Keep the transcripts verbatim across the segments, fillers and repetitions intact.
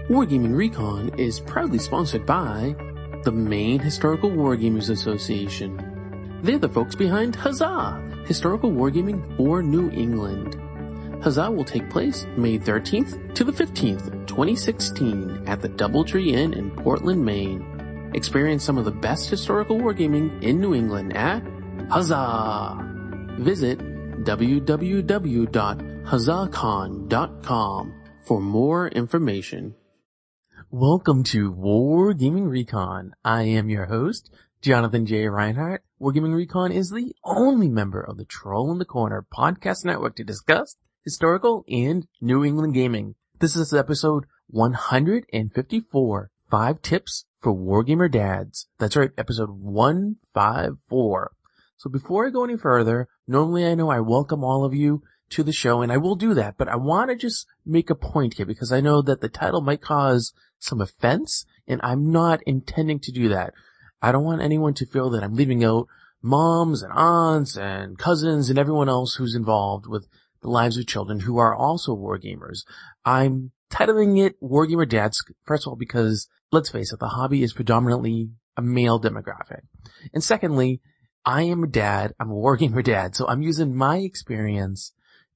Wargaming Recon is proudly sponsored by the Maine Historical Wargamers Association. They're the folks behind Huzzah! Historical Wargaming for New England. Huzzah will take place May thirteenth to the fifteenth, twenty sixteen at the Doubletree Inn in Portland, Maine. Experience some of the best historical wargaming in New England at Huzzah! Visit w w w dot huzzah con dot com for more information. Welcome to Wargaming Recon. I am your host, Jonathan J. Reinhardt. Wargaming Recon is the only member of the Troll in the Corner podcast network to discuss historical and New England gaming. This is episode one hundred fifty-four, Five Tips for Wargamer Dads. That's right, episode one fifty-four. So before I go any further, normally I know I welcome all of you to the show, and I will do that, but I want to just make a point here because I know that the title might cause some offense, and I'm not intending to do that. I don't want anyone to feel that I'm leaving out moms and aunts and cousins and everyone else who's involved with the lives of children who are also wargamers. I'm titling it Wargamer Dads, first of all, because, let's face it, the hobby is predominantly a male demographic. And secondly, I am a dad, I'm a wargamer dad, so I'm using my experience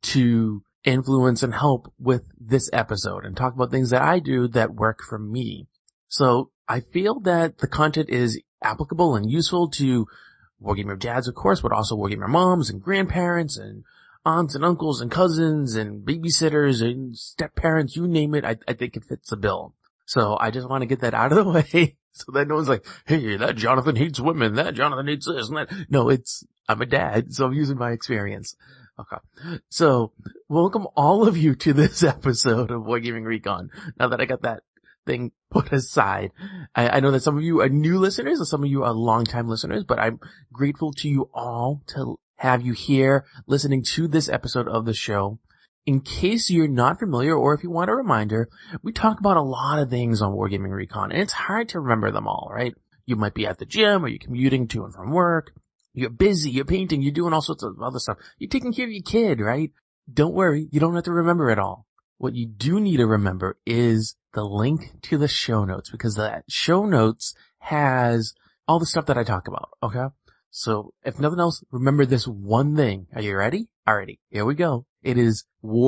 to influence and help with this episode and talk about things that I do that work for me. So I feel that the content is applicable and useful to wargamer dads, of course, but also wargamer moms and grandparents and aunts and uncles and cousins and babysitters and step parents, you name it. I, I think it fits the bill. So I just want to get that out of the way so that no one's like, hey, that Jonathan hates women, that Jonathan hates this and that. No, it's, I'm a dad, so I'm using my experience. Okay. So, welcome all of you to this episode of Wargaming Recon. Now that I got that thing put aside, I, I know that some of you are new listeners and some of you are longtime listeners, but I'm grateful to you all to have you here listening to this episode of the show. In case you're not familiar, or if you want a reminder, we talk about a lot of things on Wargaming Recon, and it's hard to remember them all, right? You might be at the gym, or you're commuting to and from work. You're busy, you're painting, you're doing all sorts of other stuff. You're taking care of your kid, right? Don't worry, you don't have to remember it all. What you do need to remember is the link to the show notes, because that show notes has all the stuff that I talk about, okay? So, if nothing else, remember this one thing. Are you ready? Alrighty, here we go. It is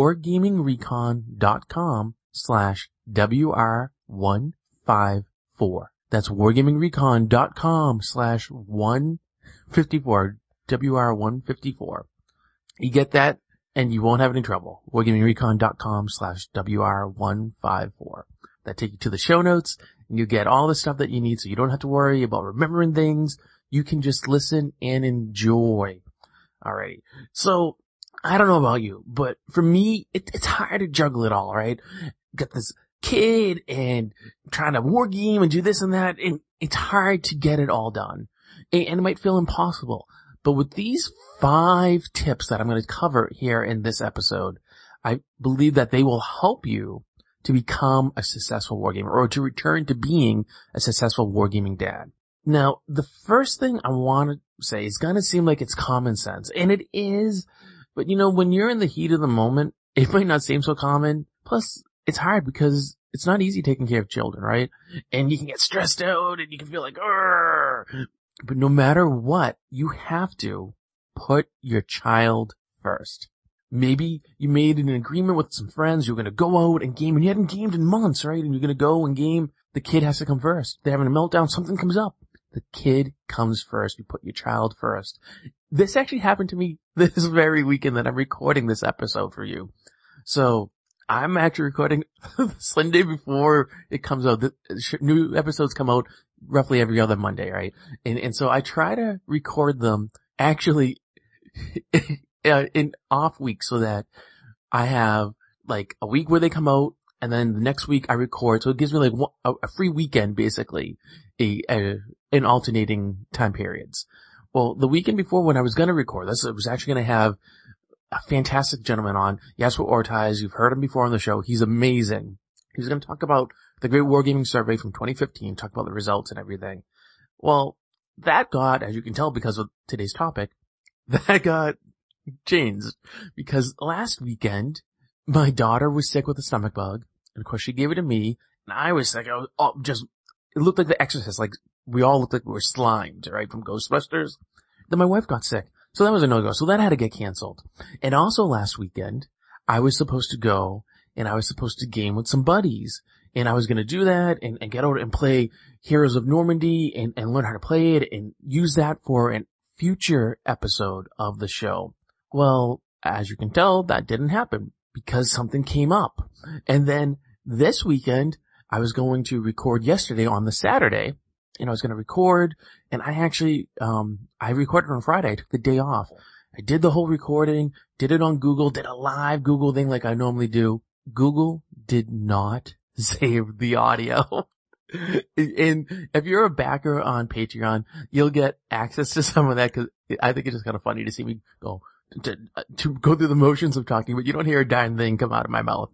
wargamingrecon.com slash WR154. That's wargamingrecon.com slash one fifty-four, W R one fifty-four. You get that, and you won't have any trouble. wargamingrecon.com slash W R one fifty-four. That take you to the show notes, and you get all the stuff that you need, so you don't have to worry about remembering things. You can just listen and enjoy. Alrighty. So, I don't know about you, but for me, it, it's hard to juggle it all, right? Got this kid, and trying to war game and do this and that, and it's hard to get it all done. And it might feel impossible. But with these five tips that I'm going to cover here in this episode, I believe that they will help you to become a successful wargamer, or to return to being a successful wargaming dad. Now, the first thing I want to say is going to seem like it's common sense, and it is, but you know, when you're in the heat of the moment, it might not seem so common. Plus, it's hard because it's not easy taking care of children, right? And you can get stressed out, and you can feel like, Arr! But no matter what, you have to put your child first. Maybe you made an agreement with some friends, you're going to go out and game, and you hadn't gamed in months, right? And you're going to go and game. The kid has to come first. They're having a meltdown, something comes up. The kid comes first. You put your child first. This actually happened to me this very weekend that I'm recording this episode for you. So, I'm actually recording Sunday before it comes out. The new episodes come out roughly every other Monday, right? And, and so I try to record them actually in off weeks so that I have like a week where they come out, and then the next week I record. So it gives me like one, a, a free weekend, basically, a, a, in alternating time periods. Well, the weekend before when I was going to record this, I was actually going to have a fantastic gentleman on, Jasper Ortiz. You've heard him before on the show. He's amazing. He's going to talk about the Great Wargaming Survey from twenty fifteen, talk about the results and everything. Well, that got, as you can tell because of today's topic, that got changed. Because last weekend, my daughter was sick with a stomach bug, and of course she gave it to me, And I was like, I was oh, just, it looked like The Exorcist, like we all looked like we were slimed, right, from Ghostbusters. Then my wife got sick. So that was a no-go. So that had to get canceled. And also last weekend, I was supposed to go and I was supposed to game with some buddies. And I was going to do that and, and get out and play Heroes of Normandy and, and learn how to play it and use that for a future episode of the show. Well, as you can tell, that didn't happen because something came up. And then this weekend, I was going to record yesterday on the Saturday, and I was going to record, and I actually, um, I recorded on Friday. I took the day off. I did the whole recording, did it on Google, did a live Google thing like I normally do. Google did not save the audio. And if you're a backer on Patreon, you'll get access to some of that because I think it's just kind of funny to see me go to, to go through the motions of talking, but you don't hear a darn thing come out of my mouth.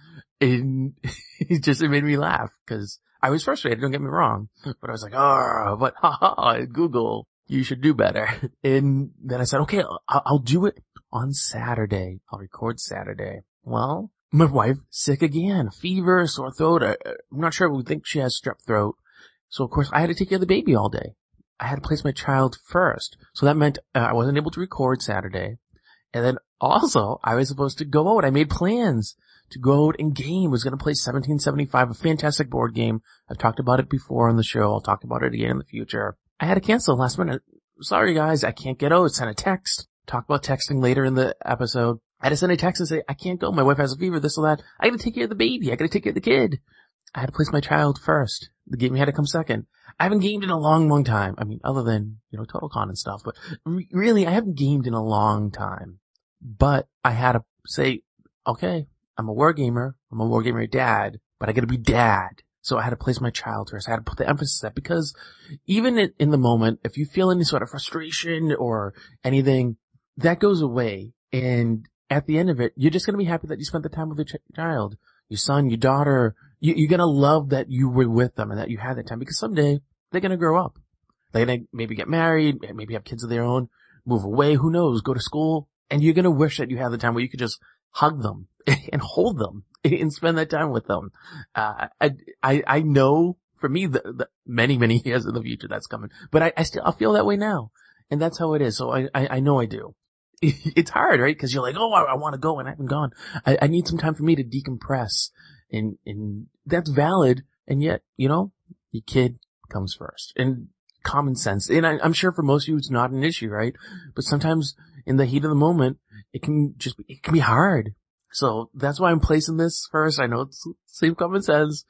And it just, it made me laugh because I was frustrated, don't get me wrong, but I was like, oh, but haha, Google, you should do better. And then I said, okay, I'll, I'll do it on Saturday. I'll record Saturday. Well, my wife sick again, fever, sore throat. I, I'm not sure, we think she has strep throat. So of course I had to take care of the baby all day. I had to place my child first. So that meant uh, I wasn't able to record Saturday. And then also I was supposed to go out. I made plans to go out and game. I was going to play seventeen seventy-five, a fantastic board game. I've talked about it before on the show. I'll talk about it again in the future. I had to cancel last minute. Sorry guys, I can't get out. Send a text. Talk about texting later in the episode. I had to send a text and say, I can't go. My wife has a fever, this or that. I got to take care of the baby. I got to take care of the kid. I had to place my child first. The game had to come second. I haven't gamed in a long, long time. I mean, other than, you know, TotalCon and stuff, but re- really, I haven't gamed in a long time. But I had to say, okay, I'm a war gamer. I'm a war gamer dad, but I got to be dad. So I had to place my child first. I had to put the emphasis on that because even in, in the moment, if you feel any sort of frustration or anything, that goes away. And at the end of it, you're just going to be happy that you spent the time with your ch- child, your son, your daughter. You, you're going to love that you were with them and that you had that time because someday they're going to grow up. They're going to maybe get married, maybe have kids of their own, move away, who knows, go to school. And you're going to wish that you had the time where you could just hug them and hold them and spend that time with them. Uh, I, I, I know for me the, the many, many years in the future that's coming, but I, I still, I feel that way now. And that's how it is. So I, I, I know I do. It's hard, right? Cause you're like, oh, I, I want to go and I haven't gone. I, I need some time for me to decompress and, and that's valid. And yet, you know, your kid comes first and common sense. And I, I'm sure for most of you, it's not an issue, right? But sometimes in the heat of the moment, it can just be, it can be hard. So that's why I'm placing this first. I know it's same common sense.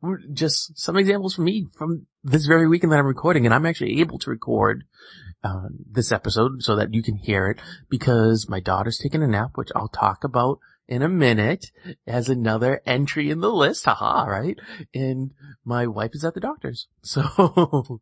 Just some examples from me from this very weekend that I'm recording, and I'm actually able to record uh, this episode so that you can hear it because my daughter's taking a nap, which I'll talk about in a minute as another entry in the list. Haha, right? And my wife is at the doctor's. So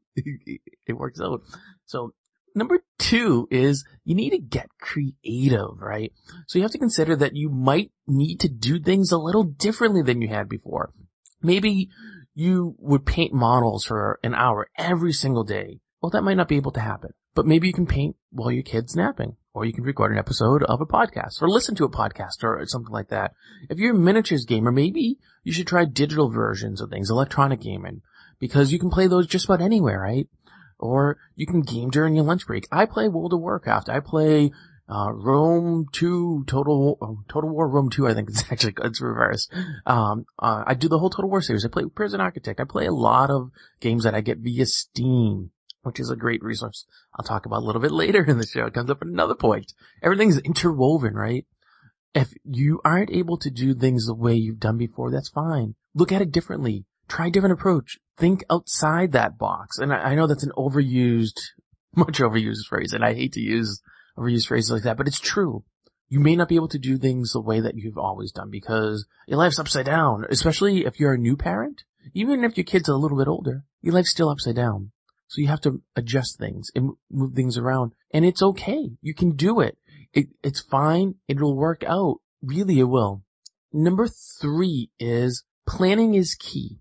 it works out. So number two is you need to get creative, right? So you have to consider that you might need to do things a little differently than you had before. Maybe you would paint models for an hour every single day. Well, that might not be able to happen. But maybe you can paint while your kid's napping, or you can record an episode of a podcast, or listen to a podcast, or something like that. If you're a miniatures gamer, maybe you should try digital versions of things, electronic gaming, because you can play those just about anywhere, right? Or you can game during your lunch break. I play World of Warcraft. I play uh Rome two, Total oh, Total War Rome two, I think it's actually, it's reversed. Um, uh, I do the whole Total War series. I play Prison Architect. I play a lot of games that I get via Steam, which is a great resource I'll talk about a little bit later in the show. It comes up at another point. Everything's interwoven, right? If you aren't able to do things the way you've done before, that's fine. Look at it differently. Try a different approach. Think outside that box. And I, I know that's an overused, much overused phrase, and I hate to use overused phrases like that, but it's true. You may not be able to do things the way that you've always done because your life's upside down, especially if you're a new parent. Even if your kid's a little bit older, your life's still upside down. So you have to adjust things and move things around. And it's okay. You can do it. it it's fine. It'll work out. Really, it will. Number three is planning is key.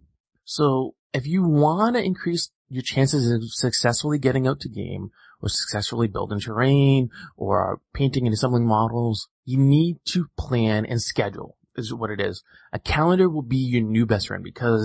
So if you want to increase your chances of successfully getting out to game or successfully building terrain or painting and assembling models, you need to plan and schedule is what it is. A calendar will be your new best friend because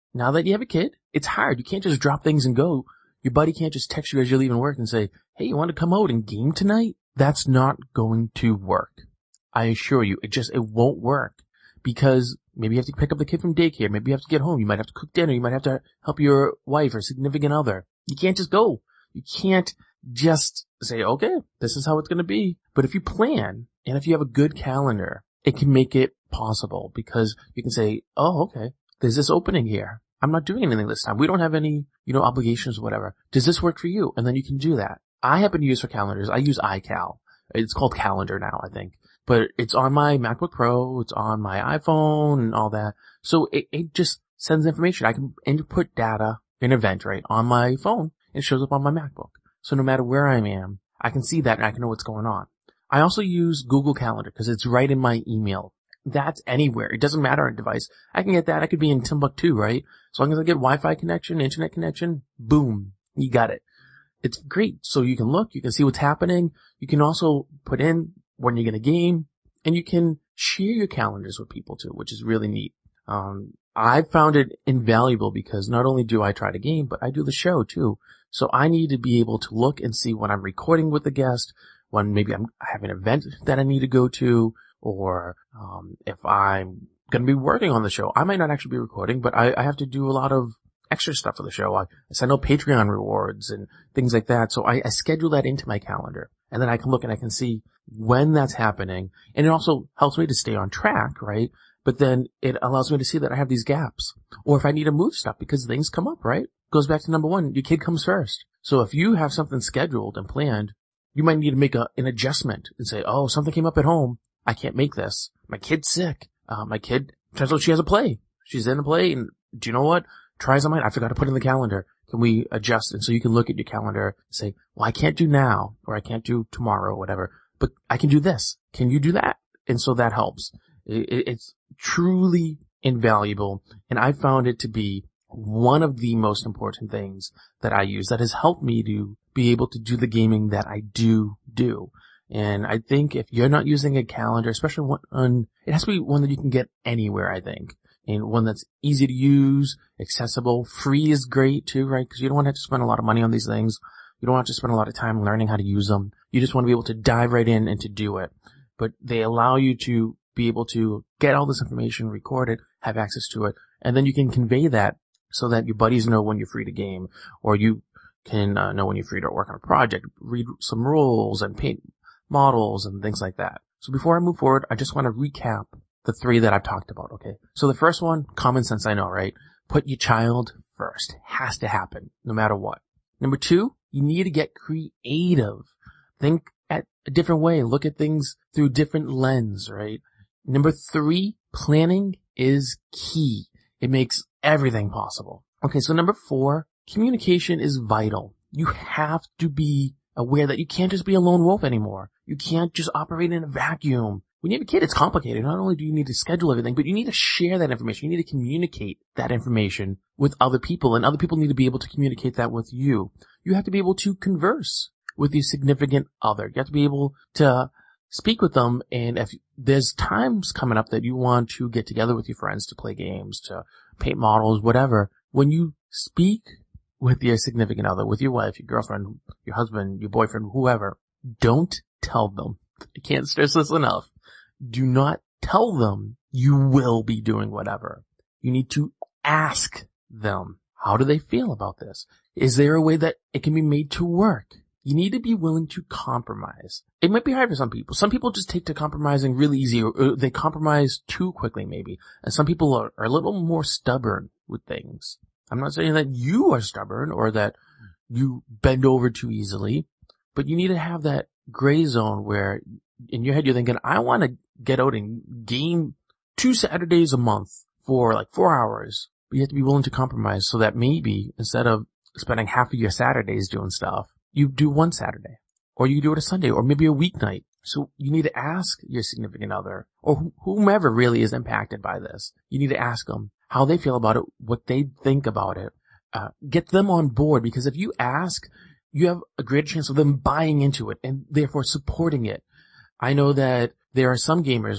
Now that you have a kid, it's hard. You can't just drop things and go. Your buddy can't just text you as you're leaving work and say, hey, you want to come out and game tonight? That's not going to work. I assure you, it just, it won't work because maybe you have to pick up the kid from daycare. Maybe you have to get home. You might have to cook dinner. You might have to help your wife or significant other. You can't just go. You can't just say, okay, this is how it's going to be. But if you plan and if you have a good calendar, it can make it possible because you can say, oh, okay, there's this opening here. I'm not doing anything this time. We don't have any, you know, obligations or whatever. Does this work for you? And then you can do that. I happen to use for calendars. I use iCal. It's called Calendar now, I think. But it's on my MacBook Pro. It's on my iPhone and all that. So it, it just sends information. I can input data in Eventbrite on my phone. It shows up on my MacBook. So no matter where I am, I can see that and I can know what's going on. I also use Google Calendar because it's right in my email. That's anywhere. It doesn't matter on device. I can get that. I could be in Timbuktu, right? As long as I get Wi-Fi connection, internet connection, boom, you got it. It's great. So you can look, you can see what's happening. You can also put in when you're going to game, and you can share your calendars with people too, which is really neat. Um, I found it invaluable because not only do I try to game, but I do the show too. So I need to be able to look and see when I'm recording with the guest, when maybe I'm, I have an event that I need to go to, or um if I'm going to be working on the show. I might not actually be recording, but I, I have to do a lot of extra stuff for the show. I, I send out Patreon rewards and things like that. So I, I schedule that into my calendar, and then I can look and I can see when that's happening. And it also helps me to stay on track, right? But then it allows me to see that I have these gaps, or if I need to move stuff because things come up, right? Goes back to number one, your kid comes first. So if you have something scheduled and planned, you might need to make a, an adjustment and say, oh, something came up at home. I can't make this. My kid's sick. Uh, my kid, turns out she has a play. She's in a play, and do you know what? Tries on mine. I forgot to put it in the calendar. Can we adjust? And so you can look at your calendar and say, well, I can't do now, or I can't do tomorrow, or whatever, but I can do this. Can you do that? And so that helps. It, it's truly invaluable, and I found it to be one of the most important things that I use that has helped me to be able to do the gaming that I do do. And I think if you're not using a calendar, especially one, it has to be one that you can get anywhere, I think. And one that's easy to use, accessible, free is great too, right? Because you don't want to have to spend a lot of money on these things. You don't have to spend a lot of time learning how to use them. You just want to be able to dive right in and to do it. But they allow you to be able to get all this information, record it, have access to it, and then you can convey that so that your buddies know when you're free to game, or you can uh, know when you're free to work on a project, read some rules and paint models and things like that. So before I move forward, I just want to recap the three that I've talked about, okay? So the first one, common sense, I know, right? Put your child first. Has to happen, no matter what. Number two, you need to get creative. Think at a different way. Look at things through different lens, right? Number three, planning is key. It makes everything possible. Okay, so number four, communication is vital. You have to be aware that you can't just be a lone wolf anymore. You can't just operate in a vacuum. When you have a kid, it's complicated. Not only do you need to schedule everything, but you need to share that information. You need to communicate that information with other people, and other people need to be able to communicate that with you. You have to be able to converse with your significant other. You have to be able to speak with them, and if there's times coming up that you want to get together with your friends to play games, to paint models, whatever, when you speak with your significant other, with your wife, your girlfriend, your husband, your boyfriend, whoever, don't tell them. I can't stress this enough. Do not tell them you will be doing whatever. You need to ask them, how do they feel about this? Is there a way that it can be made to work? You need to be willing to compromise. It might be hard for some people. Some people just take to compromising really easy, or they compromise too quickly maybe. And some people are, are a little more stubborn with things. I'm not saying that you are stubborn or that you bend over too easily, but you need to have that gray zone where in your head you're thinking, I want to get out and game two Saturdays a month for like four hours. But you have to be willing to compromise so that maybe instead of spending half of your Saturdays doing stuff, you do one Saturday, or you do it a Sunday, or maybe a weeknight. So you need to ask your significant other, or whomever really is impacted by this. You need to ask them how they feel about it, what they think about it. Uh, get them on board, because if you ask, you have a greater chance of them buying into it and therefore supporting it. I know that there are some gamers, right,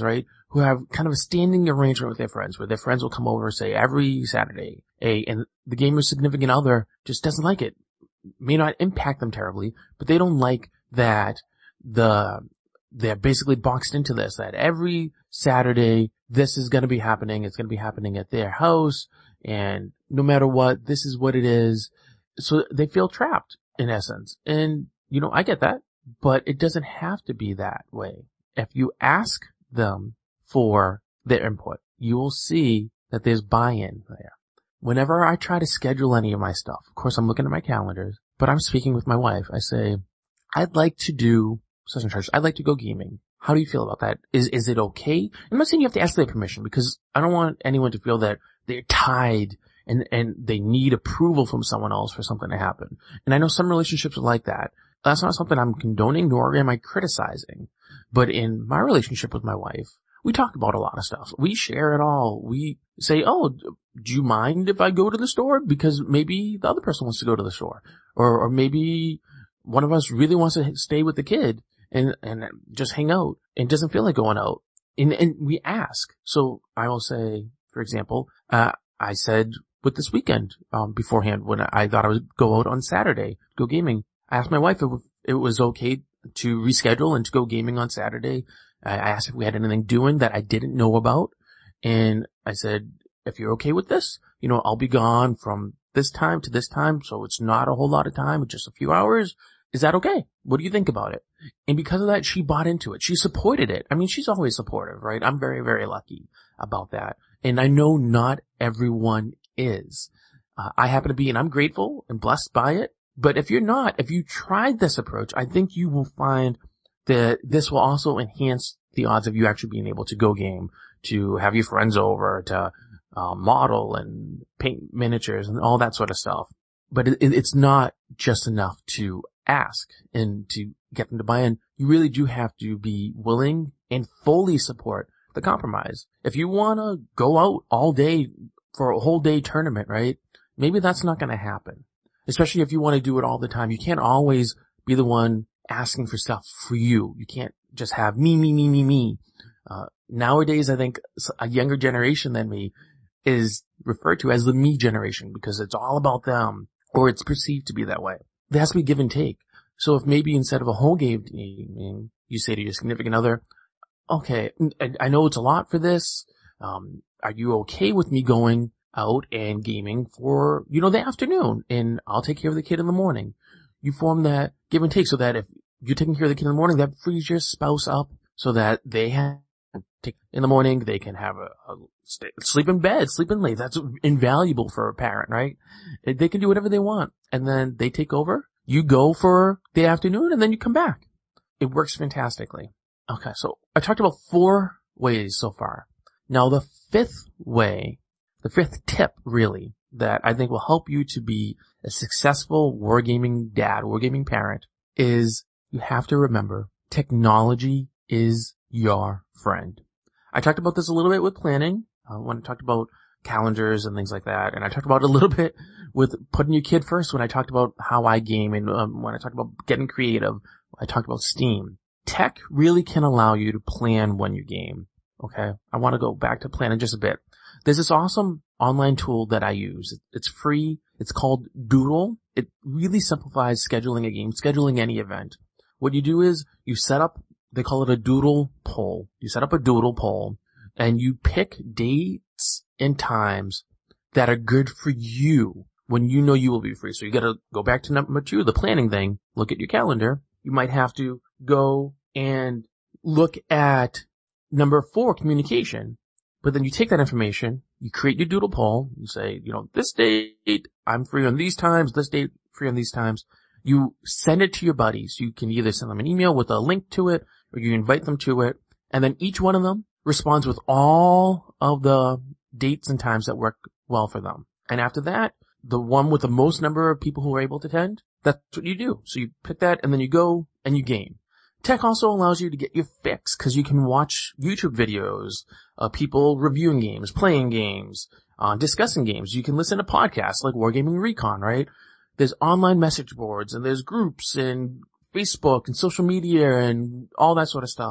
who have kind of a standing arrangement with their friends where their friends will come over, say, every Saturday, a, and the gamer's significant other just doesn't like it. May not impact them terribly, but they don't like that the, they're basically boxed into this, that every Saturday this is going to be happening. It's going to be happening at their house, and no matter what, this is what it is. So they feel trapped in essence. And, you know, I get that, but it doesn't have to be that way. If you ask them for their input, you will see that there's buy-in there. Whenever I try to schedule any of my stuff, of course I'm looking at my calendars, but I'm speaking with my wife. I say, I'd like to do such and such. I'd like to go gaming. How do you feel about that? Is, is it okay? I'm not saying you have to ask their permission, because I don't want anyone to feel that they're tied and, and they need approval from someone else for something to happen. And I know some relationships are like that. That's not something I'm condoning, nor am I criticizing. But in my relationship with my wife, we talk about a lot of stuff. We share it all. We say, oh, do you mind if I go to the store? Because maybe the other person wants to go to the store. Or, or maybe one of us really wants to stay with the kid and, and just hang out and doesn't feel like going out. And, and we ask. So I will say, for example, uh, I said with this weekend, um, beforehand, when I thought I would go out on Saturday, go gaming, I asked my wife if it was okay to reschedule and to go gaming on Saturday. I asked if we had anything doing that I didn't know about. And I said, if you're okay with this, you know, I'll be gone from this time to this time. So it's not a whole lot of time, it's just a few hours. Is that okay? What do you think about it? And because of that, she bought into it. She supported it. I mean, she's always supportive, right? I'm very, very lucky about that. And I know not everyone is. Uh, I happen to be, and I'm grateful and blessed by it. But if you're not, if you tried this approach, I think you will find that this will also enhance the odds of you actually being able to go game, to have your friends over, to uh, model and paint miniatures and all that sort of stuff. But it, it's not just enough to ask and to get them to buy in. You really do have to be willing and fully support the compromise. If you want to go out all day for a whole day tournament, right? Maybe that's not going to happen. Especially if you want to do it all the time. You can't always be the one asking for stuff for you. You can't just have me, me, me, me, me. Uh, nowadays, I think a younger generation than me is referred to as the me generation because it's all about them, or it's perceived to be that way. There has to be give and take. So if maybe instead of a whole game evening, you say to your significant other, okay, I know it's a lot for this. Um, are you okay with me going out and gaming for, you know, the afternoon, and I'll take care of the kid in the morning? You form that give and take so that if you're taking care of the kid in the morning, that frees your spouse up so that they have take in the morning, they can have a, a stay, sleep in bed, sleep in late. That's invaluable for a parent, right? They can do whatever they want, and then they take over. You go for the afternoon, and then you come back. It works fantastically. Okay, so I talked about four ways so far. Now the fifth way, the fifth tip really, that I think will help you to be a successful wargaming dad, wargaming parent, is you have to remember technology is your friend. I talked about this a little bit with planning, uh, when I talked about calendars and things like that, and I talked about it a little bit with putting your kid first when I talked about how I game, and um, when I talked about getting creative, I talked about Steam. Tech really can allow you to plan when you game. Okay, I want to go back to planning just a bit. There's this awesome online tool that I use. It's free. It's called Doodle. It really simplifies scheduling a game, scheduling any event. What you do is you set up, they call it a doodle poll. You set up a doodle poll and you pick dates and times that are good for you when you know you will be free. So you got to go back to number two, the planning thing. Look at your calendar. You might have to go and look at number four, communication. But then you take that information, you create your doodle poll, you say, you know, this date, I'm free on these times, this date, free on these times. You send it to your buddies. You can either send them an email with a link to it, or you invite them to it, and then each one of them responds with all of the dates and times that work well for them. And after that, the one with the most number of people who are able to attend, that's what you do. So you pick that, and then you go and you game. Tech also allows you to get your fix because you can watch YouTube videos of people reviewing games, playing games, uh, discussing games. You can listen to podcasts like Wargaming Recon, right? There's online message boards and there's groups and Facebook and social media and all that sort of stuff.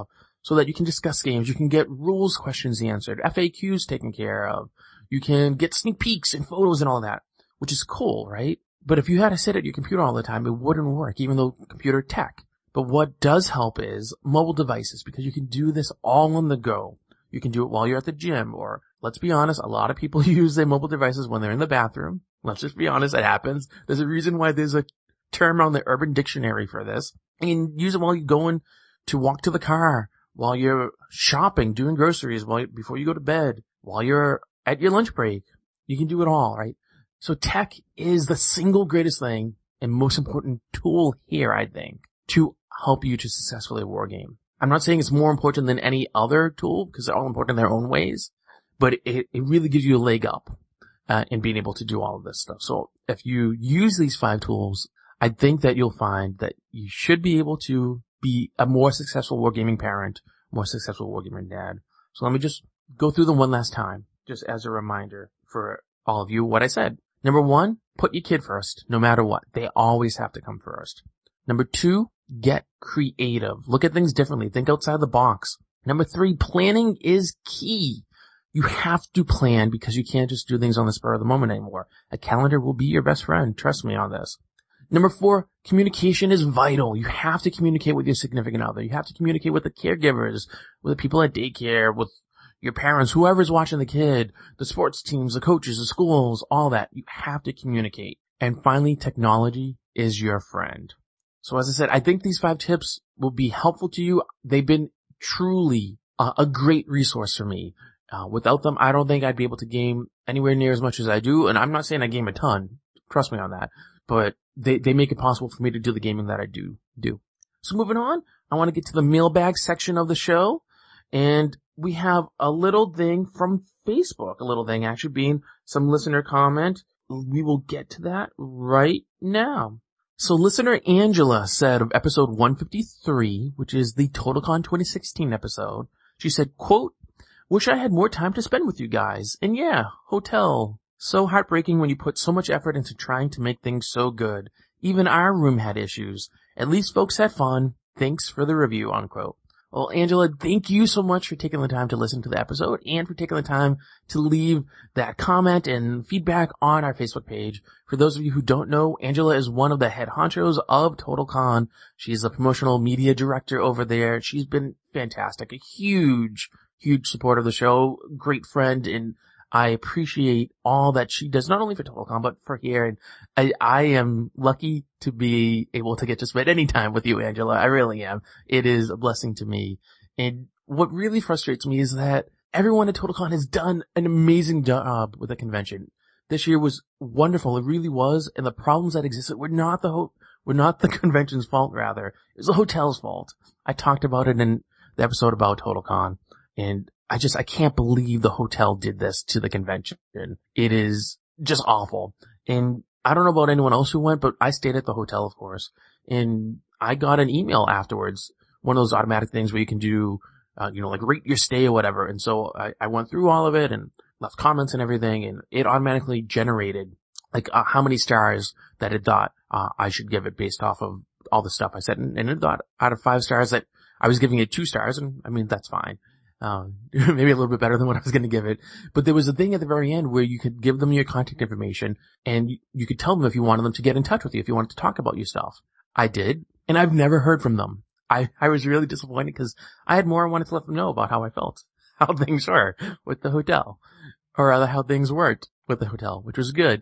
so that you can discuss games. You can get rules questions answered, F A Qs taken care of. You can get sneak peeks and photos and all that, which is cool, right? But if you had to sit at your computer all the time, it wouldn't work, even though computer tech. But what does help is mobile devices, because you can do this all on the go. You can do it while you're at the gym, or let's be honest, a lot of people use their mobile devices when they're in the bathroom. Let's just be honest, it happens. There's a reason why there's a term on the Urban Dictionary for this. And use it while you're going to walk to the car, while you're shopping, doing groceries, while you, before you go to bed, while you're at your lunch break. You can do it all, right? So tech is the single greatest thing and most important tool here, I think, to help you to successfully wargame. I'm not saying it's more important than any other tool, because they're all important in their own ways, but it, it really gives you a leg up uh, in being able to do all of this stuff. So if you use these five tools, I think that you'll find that you should be able to be a more successful wargaming parent, more successful wargaming dad. So let me just go through them one last time, just as a reminder for all of you what I said. Number one, put your kid first, no matter what. They always have to come first. Number two, get creative. Look at things differently. Think outside the box. Number three, planning is key. You have to plan, because you can't just do things on the spur of the moment anymore. A calendar will be your best friend. Trust me on this. Number four, communication is vital. You have to communicate with your significant other. You have to communicate with the caregivers, with the people at daycare, with your parents, whoever's watching the kid, the sports teams, the coaches, the schools, all that. You have to communicate. And finally, technology is your friend. So as I said, I think these five tips will be helpful to you. They've been truly uh, a great resource for me. Uh, without them, I don't think I'd be able to game anywhere near as much as I do. And I'm not saying I game a ton. Trust me on that. But they, they make it possible for me to do the gaming that I do do. So moving on, I want to get to the mailbag section of the show. And we have a little thing from Facebook, a little thing actually being some listener comment. We will get to that right now. So listener Angela said of episode one fifty-three, which is the TotalCon twenty sixteen episode, she said, quote, "Wish I had more time to spend with you guys. And yeah, hotel. So heartbreaking when you put so much effort into trying to make things so good. Even our room had issues. At least folks had fun. Thanks for the review," unquote. Well, Angela, thank you so much for taking the time to listen to the episode and for taking the time to leave that comment and feedback on our Facebook page. For those of you who don't know, Angela is one of the head honchos of TotalCon. She's the promotional media director over there. She's been fantastic, a huge, huge supporter of the show, great friend, and I appreciate all that she does, not only for TotalCon, but for here. And I, I am lucky to be able to get to spend any time with you, Angela. I really am. It is a blessing to me. And what really frustrates me is that everyone at TotalCon has done an amazing job with the convention. This year was wonderful. It really was. And the problems that existed were not the ho- were not the convention's fault, rather. It was the hotel's fault. I talked about it in the episode about TotalCon. And I just, I can't believe the hotel did this to the convention. It is just awful. And I don't know about anyone else who went, but I stayed at the hotel, of course. And I got an email afterwards, one of those automatic things where you can do, uh, you know, like rate your stay or whatever. And so I, I went through all of it and left comments and everything, and it automatically generated like uh, how many stars that it thought uh, I should give it based off of all the stuff I said. And, and it thought out of five stars that I was giving it two stars. And I mean, that's fine. Um, maybe a little bit better than what I was going to give it. But there was a thing at the very end where you could give them your contact information and you, you could tell them if you wanted them to get in touch with you, if you wanted to talk about your stuff. I did. And I've never heard from them. I, I was really disappointed because I had more I wanted to let them know about how I felt, how things were with the hotel, or rather how things weren't with the hotel, which was good.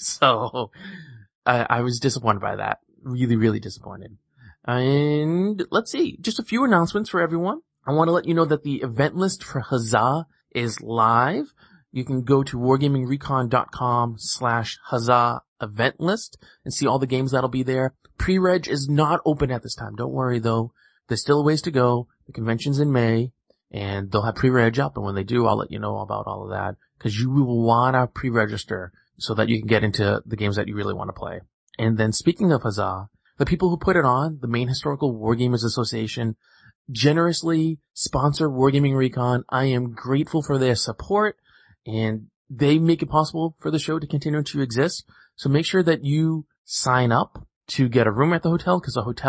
So I, I was disappointed by that. Really, really disappointed. And let's see, just a few announcements for everyone. I want to let you know that the event list for Huzzah is live. You can go to wargamingrecon.com slash Huzzah event list and see all the games that'll be there. Pre-reg is not open at this time. Don't worry though. There's still a ways to go. The convention's in May and they'll have pre-reg up. And when they do, I'll let you know about all of that because you will want to pre-register so that you can get into the games that you really want to play. And then speaking of Huzzah, the people who put it on, the Maine Historical Wargamers Association, generously sponsor Wargaming Recon. I am grateful for their support and they make it possible for the show to continue to exist. So make sure that you sign up to get a room at the hotel because the hotel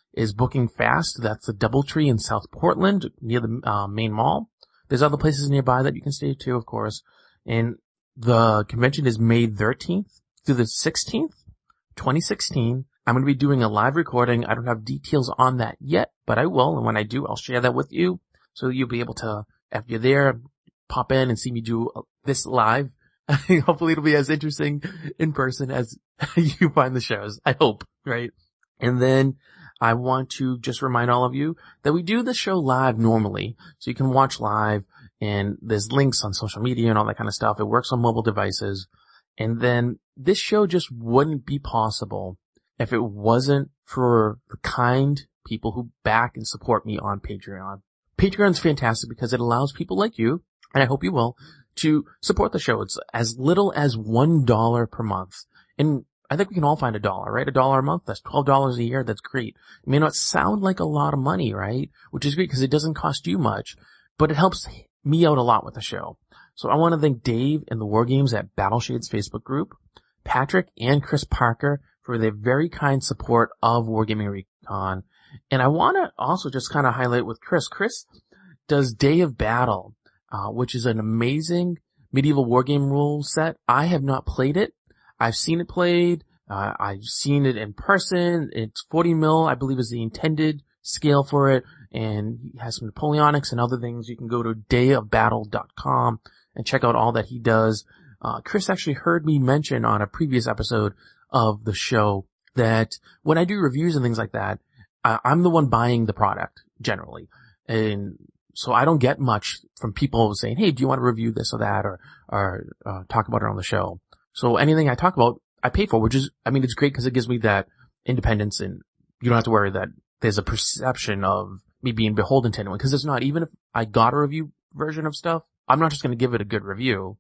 is booking fast. That's the Doubletree in South Portland near the uh, main mall. There's other places nearby that you can stay too, of course. And the convention is May thirteenth through the sixteenth, twenty sixteen. I'm going to be doing a live recording. I don't have details on that yet, but I will. And when I do, I'll share that with you. So you'll be able to, if you're there, pop in and see me do this live. Hopefully it'll be as interesting in person as you find the shows. I hope, right? And then I want to just remind all of you that we do the show live normally. So you can watch live, and there's links on social media and all that kind of stuff. It works on mobile devices. And then this show just wouldn't be possible if it wasn't for the kind people who back and support me on Patreon. Patreon's fantastic because it allows people like you, and I hope you will, to support the show. It's as little as one dollar per month. And I think we can all find a dollar, right? A dollar a month, that's twelve dollars a year. That's great. It may not sound like a lot of money, right? Which is great because it doesn't cost you much, but it helps me out a lot with the show. So I want to thank Dave and the War Games at Battleshades Facebook group, Patrick and Chris Parker for their very kind support of Wargaming Recon. And I want to also just kind of highlight with Chris. Chris does Day of Battle, uh, which is an amazing medieval wargame rule set. I have not played it. I've seen it played. Uh, I've seen it in person. It's forty mil, I believe, is the intended scale for it. And he has some Napoleonics and other things. You can go to day of battle dot com and check out all that he does. Uh, Chris actually heard me mention on a previous episode of the show that when I do reviews and things like that, uh, I'm the one buying the product generally. And so I don't get much from people saying, hey, do you want to review this or that or, or, uh, talk about it on the show? So anything I talk about, I pay for, which is, I mean, it's great because it gives me that independence, and you don't have to worry that there's a perception of me being beholden to anyone, because it's not. Even if I got a review version of stuff, I'm not just going to give it a good review.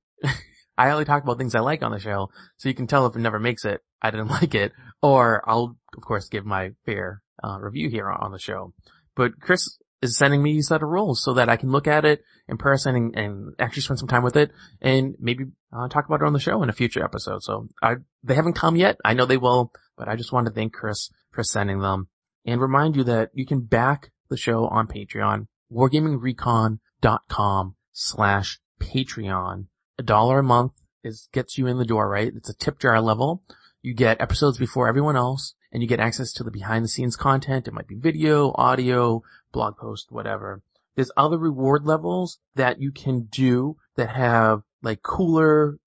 I only talk about things I like on the show, so you can tell if it never makes it, I didn't like it, or I'll, of course, give my fair uh, review here on the show. But Chris is sending me a set of rules so that I can look at it in person and, and actually spend some time with it, and maybe uh, talk about it on the show in a future episode. So I, they haven't come yet. I know they will, but I just want to thank Chris for sending them and remind you that you can back the show on Patreon, wargaming recon dot com slash Patreon. A dollar a month is gets you in the door, right? It's a tip jar level. You get episodes before everyone else, and you get access to the behind the scenes content. It might be video, audio, blog post, whatever. There's other reward levels that you can do that have like cooler,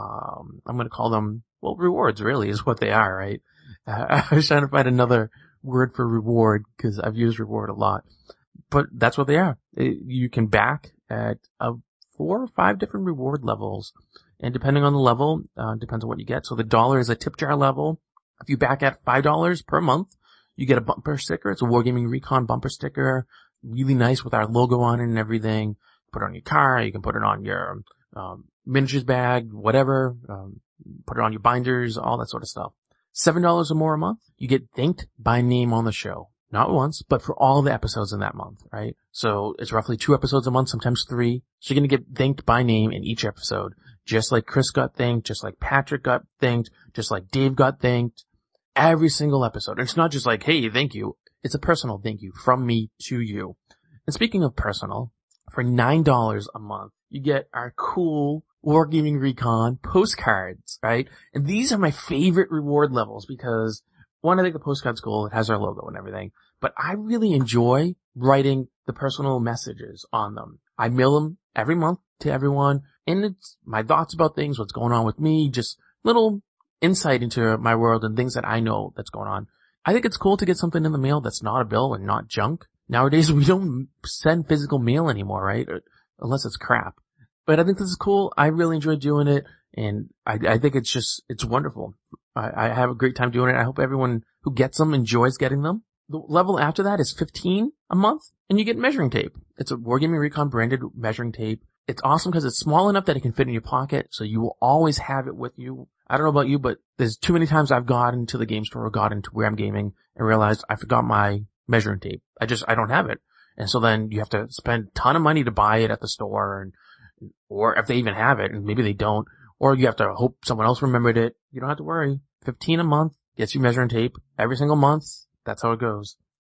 um, I'm going to call them, well, rewards really is what they are, right? Uh, I was trying to find another word for reward because I've used reward a lot, but that's what they are. It, you can back at a four or five different reward levels, and depending on the level, uh, depends on what you get. So the dollar is a tip jar level. If you back at five dollars per month, you get a bumper sticker. It's a Wargaming Recon bumper sticker. Really nice with our logo on it and everything. Put it on your car. You can put it on your, um, miniatures bag, whatever. Um, put it on your binders, all that sort of stuff. seven dollars or more a month, you get thanked by name on the show. Not once, but for all the episodes in that month, right? So it's roughly two episodes a month, sometimes three. So you're going to get thanked by name in each episode. Just like Chris got thanked, just like Patrick got thanked, just like Dave got thanked. Every single episode. It's not just like, hey, thank you. It's a personal thank you from me to you. And speaking of personal, for nine dollars a month, you get our cool Wargaming Recon postcards, right? And these are my favorite reward levels because, one, I think the postcard's cool. It has our logo and everything. But I really enjoy writing the personal messages on them. I mail them every month to everyone. And it's my thoughts about things, what's going on with me, just little insight into my world and things that I know that's going on. I think it's cool to get something in the mail that's not a bill and not junk. Nowadays, we don't send physical mail anymore, right? Unless it's crap. But I think this is cool. I really enjoy doing it. And I, I think it's just, it's wonderful. I, I have a great time doing it. I hope everyone who gets them enjoys getting them. The level after that is fifteen a month, and you get measuring tape. It's a Wargaming Recon branded measuring tape. It's awesome because it's small enough that it can fit in your pocket, so you will always have it with you. I don't know about you, but there's too many times I've gotten to the game store or gotten to where I'm gaming and realized I forgot my measuring tape. I just, I don't have it. And so then you have to spend a ton of money to buy it at the store, and, or if they even have it, and maybe they don't, or you have to hope someone else remembered it. You don't have to worry. fifteen a month gets you measuring tape every single month. That's how it goes.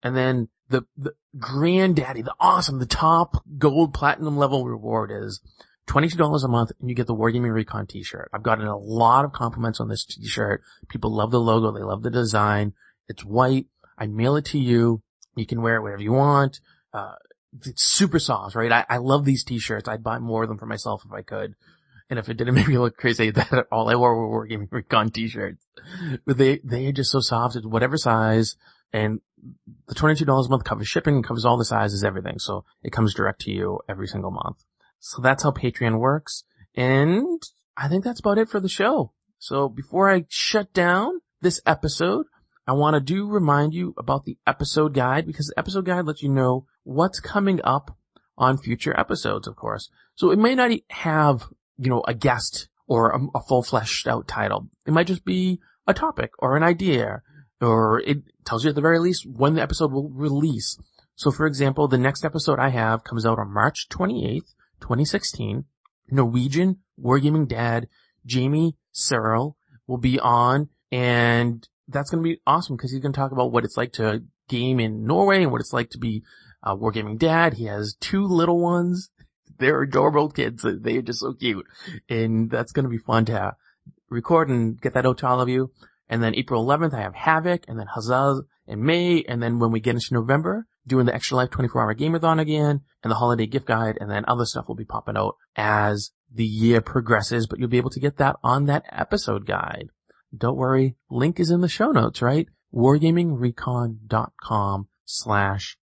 And then the, the granddaddy, the awesome, the top gold platinum level reward is twenty-two dollars a month, and you get the Wargaming Recon t-shirt. I've gotten a lot of compliments on this t-shirt. People love the logo. They love the design. It's white. I mail it to you. You can wear it whatever you want. Uh, it's super soft, right? I, I love these t-shirts. I'd buy more of them for myself if I could. And if it didn't make me look crazy, that all I wore were Wargaming Recon t-shirts. But they, they are just so soft. It's whatever size. And the twenty-two dollars a month covers shipping, covers all the sizes, everything. So it comes direct to you every single month. So that's how Patreon works. And I think that's about it for the show. So before I shut down this episode, I want to do remind you about the episode guide, because the episode guide lets you know what's coming up on future episodes, of course. So it may not have, you know, a guest or a, a full fleshed out title. It might just be a topic or an idea, or it tells you at the very least when the episode will release. So for example, the next episode I have comes out on March twenty-eighth, twenty sixteen. Norwegian Wargaming Dad Jamie Searle will be on, and that's going to be awesome because he's going to talk about what it's like to game in Norway and what it's like to be a Wargaming Dad. He has two little ones. They're adorable kids. They are just so cute. And that's going to be fun to record and get that out to all of you. And then April eleventh, I have Havoc, and then Huzzah in May. And then when we get into November, doing the Extra Life twenty-four hour Gameathon again, and the holiday gift guide, and then other stuff will be popping out as the year progresses, but you'll be able to get that on that episode guide. Don't worry, link is in the show notes, right? wargamingrecon.com slash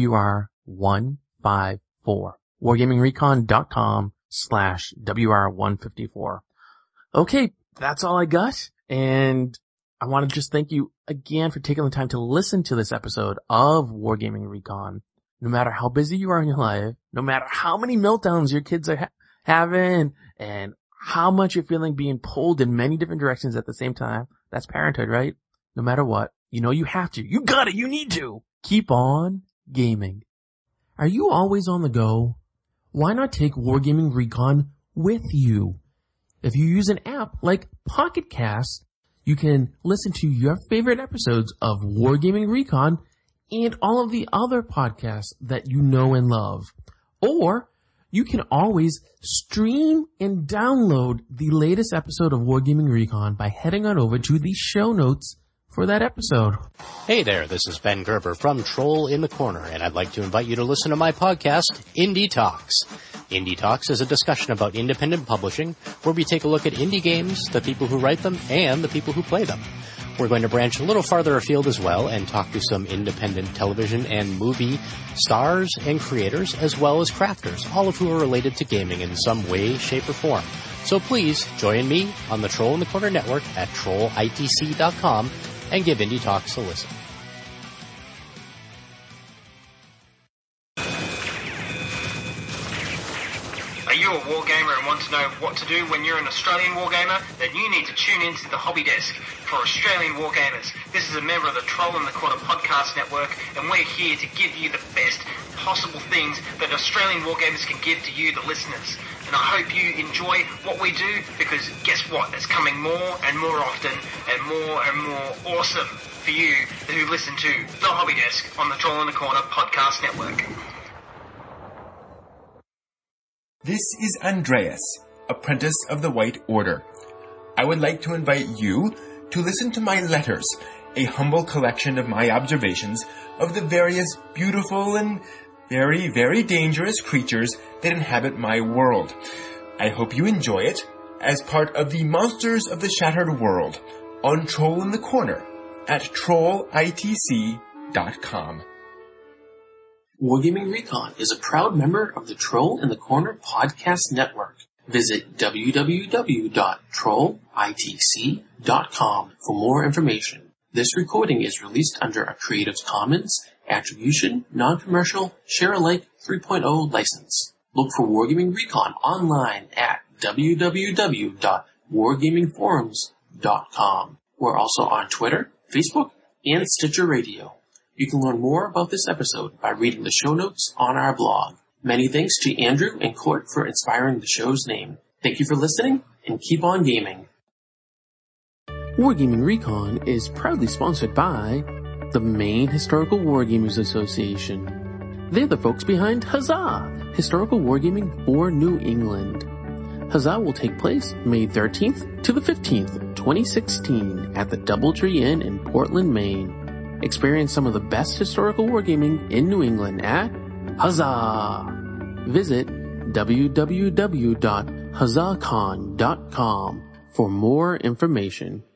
WR154. wargamingrecon.com slash WR154. Okay, that's all I got. And I want to just thank you again for taking the time to listen to this episode of Wargaming Recon. No matter how busy you are in your life, no matter how many meltdowns your kids are ha- having, and how much you're feeling being pulled in many different directions at the same time, that's parenthood, right? No matter what, you know you have to. You got it. You need to. Keep on gaming. Are you always on the go? Why not take Wargaming Recon with you? If you use an app like Pocket Cast, you can listen to your favorite episodes of Wargaming Recon and all of the other podcasts that you know and love. Or you can always stream and download the latest episode of Wargaming Recon by heading on over to the show notes for that episode. Hey there, this is Ben Gerber from Troll in the Corner, and I'd like to invite you to listen to my podcast, Indie Talks. Indie Talks is a discussion about independent publishing, where we take a look at indie games, the people who write them, and the people who play them. We're going to branch a little farther afield as well and talk to some independent television and movie stars and creators, as well as crafters, all of who are related to gaming in some way, shape, or form. So please join me on the Troll in the Corner network at troll I T C dot com and give Indie Talks a listen. Are you a wargamer and want to know what to do when you're an Australian wargamer? Then you need to tune in to the Hobby Desk for Australian wargamers. This is a member of the Troll in the Corner podcast network, and we're here to give you the best possible things that Australian wargamers can give to you, the listeners. And I hope you enjoy what we do, because guess what? It's coming more and more often and more and more awesome for you who listen to the Hobby Desk on the Troll in the Corner podcast network. This is Andreas, apprentice of the White Order. I would like to invite you to listen to my letters, a humble collection of my observations of the various beautiful and very, very dangerous creatures that inhabit my world. I hope you enjoy it as part of the Monsters of the Shattered World on Troll in the Corner at troll I T C dot com. Wargaming Recon is a proud member of the Troll in the Corner podcast network. Visit w w w dot troll I T C dot com for more information. This recording is released under a Creative Commons Attribution, Non-Commercial, Share-alike three point oh license. Look for Wargaming Recon online at w w w dot wargaming forums dot com. We're also on Twitter, Facebook, and Stitcher Radio. You can learn more about this episode by reading the show notes on our blog. Many thanks to Andrew and Court for inspiring the show's name. Thank you for listening, and keep on gaming. Wargaming Recon is proudly sponsored by the Maine Historical Wargamers Association. They're the folks behind Huzzah! Historical Wargaming for New England. Huzzah will take place May thirteenth to the fifteenth, twenty sixteen at the Doubletree Inn in Portland, Maine. Experience some of the best historical wargaming in New England at Huzzah! Visit w w w dot huzzah con dot com for more information.